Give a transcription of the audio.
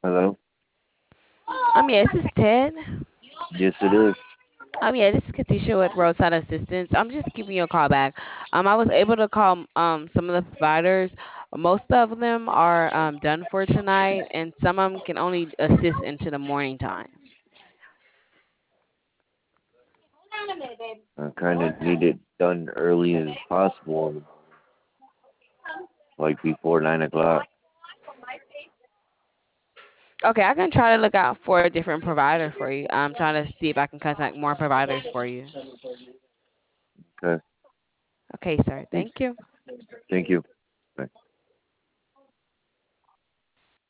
Hello? Yeah, this is Ted. Yes, it is. Yeah, this is Katisha with Roadside Assistance. I'm just giving you a call back. I was able to call some of the providers. Most of them are done for tonight, and some of them can only assist into the morning time. I kind of need it done early as possible, like before 9 o'clock. Okay, I can try to look out for a different provider for you. I'm trying to see if I can contact more providers for you. Okay. Okay, sir. Thank, Thank you. thank you.